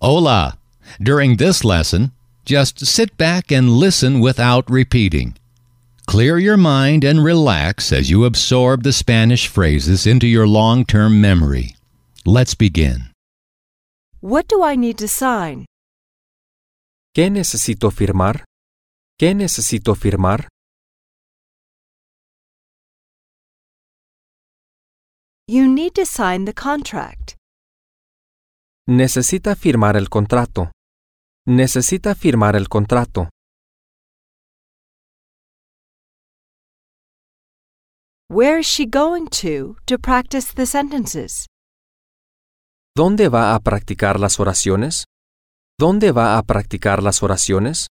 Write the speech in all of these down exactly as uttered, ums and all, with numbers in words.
Hola! During this lesson, just sit back and listen without repeating. Clear your mind and relax as you absorb the Spanish phrases into your long-term memory. Let's begin. What do I need to sign? ¿Qué necesito firmar? ¿Qué necesito firmar? You need to sign the contract. Necesita firmar el contrato. Necesita firmar el contrato. Where is she going to to practice the sentences? ¿Dónde va a practicar las oraciones? ¿Dónde va a practicar las oraciones?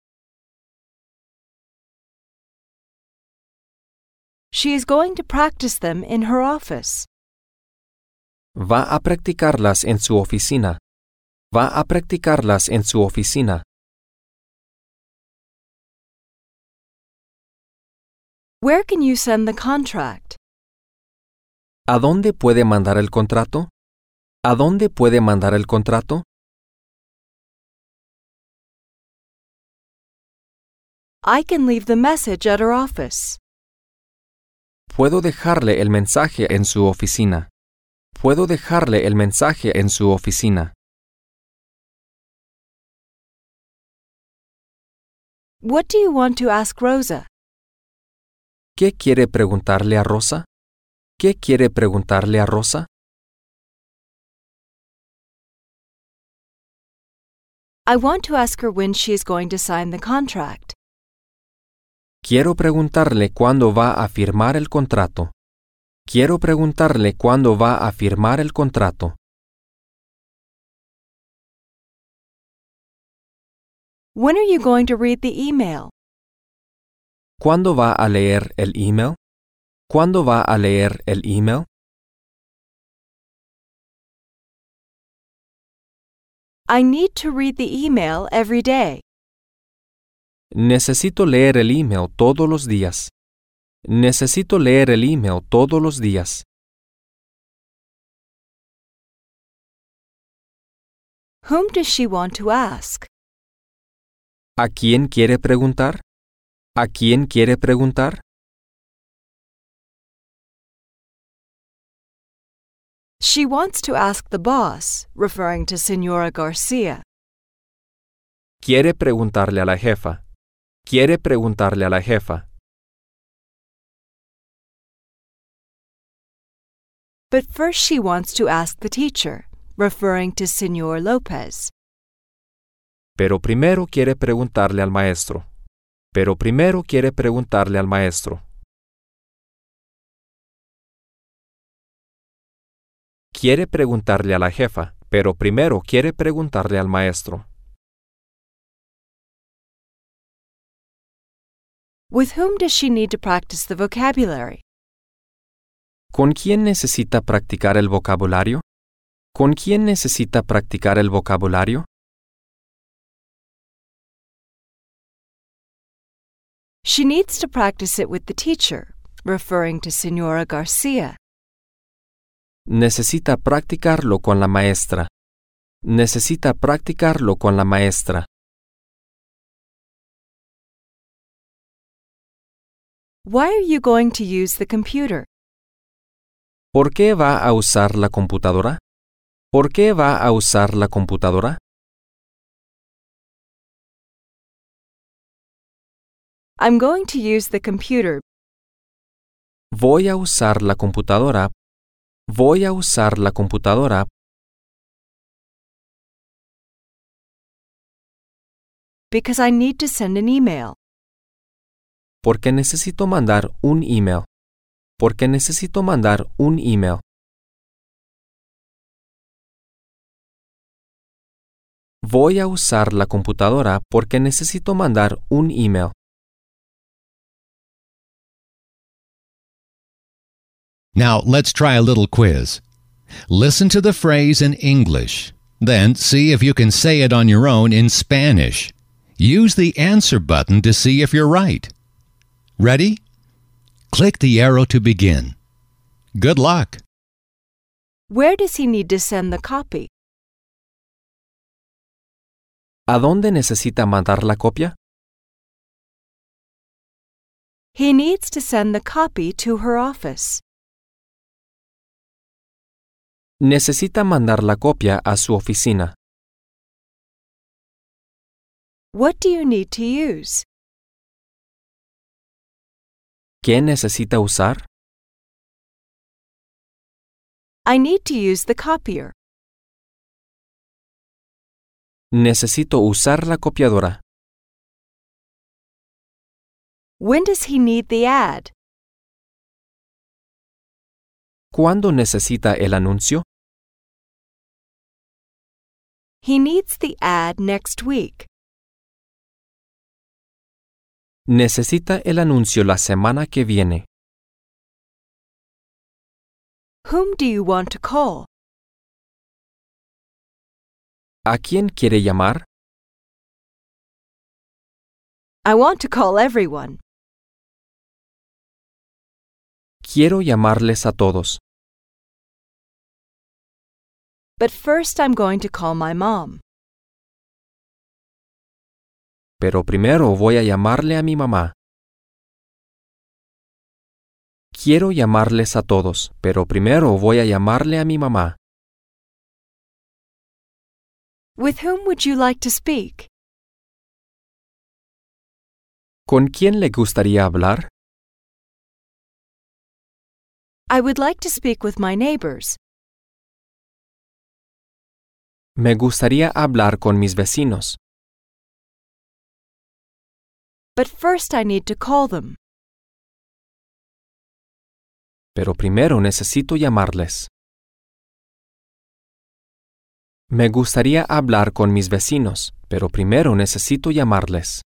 She is going to practice them in her office. Va a practicarlas en su oficina. Va a practicarlas en su oficina. Where can you send the contract? ¿A dónde puede mandar el contrato? ¿A dónde puede mandar el contrato? I can leave the message at her office. Puedo dejarle el mensaje en su oficina. Puedo dejarle el mensaje en su oficina. What do you want to ask Rosa? ¿Qué quiere preguntarle a Rosa? ¿Qué quiere preguntarle a Rosa? I want to ask her when she is going to sign the contract. Quiero preguntarle cuándo va a firmar el contrato. Quiero preguntarle cuándo va a firmar el contrato. When are you going to read the email? ¿Cuándo va a leer el email? ¿Cuándo va a leer el email? I need to read the email every day. Necesito leer el email todos los días. Necesito leer el email todos los días. Whom does she want to ask? ¿A quién quiere preguntar? ¿A quién quiere preguntar? She wants to ask the boss, referring to Señora Garcia. Quiere preguntarle a la jefa. Quiere preguntarle a la jefa. But first she wants to ask the teacher, referring to Señor Lopez. Pero primero quiere preguntarle al maestro. Pero primero quiere preguntarle al maestro. Quiere preguntarle a la jefa, pero primero quiere preguntarle al maestro. With whom does she need to practice the vocabulary? ¿Con quién necesita practicar el vocabulario? ¿Con quién necesita practicar el vocabulario? She needs to practice it with the teacher, referring to Señora Garcia. Necesita practicarlo con la maestra. Necesita practicarlo con la maestra. Why are you going to use the computer? ¿Por qué va a usar la computadora? ¿Por qué va a usar la computadora? I'm going to use the computer. Voy a usar la computadora. Voy a usar la computadora. Because I need to send an email. Porque necesito mandar un email. Porque necesito mandar un email. Voy a usar la computadora porque necesito mandar un email. Now, let's try a little quiz. Listen to the phrase in English. Then see if you can say it on your own in Spanish. Use the answer button to see if you're right. Ready? Click the arrow to begin. Good luck. Where does he need to send the copy? ¿A dónde necesita mandar la copia? He needs to send the copy to her office. Necesita mandar la copia a su oficina. What do you need to use? ¿Qué necesita usar? I need to use the copier. Necesito usar la copiadora. When does he need the ad? ¿Cuándo necesita el anuncio? He needs the ad next week. Necesita el anuncio la semana que viene. Whom do you want to call? ¿A quién quiere llamar? I want to call everyone. Quiero llamarles a todos. But first I'm going to call my mom. Pero primero voy a llamarle a mi mamá. Quiero llamarles a todos, pero primero voy a llamarle a mi mamá. With whom would you like to speak? ¿Con quién le gustaría hablar? I would like to speak with my neighbors. Me gustaría hablar con mis vecinos. But first I need to call them. Pero primero necesito llamarles. Me gustaría hablar con mis vecinos, pero primero necesito llamarles.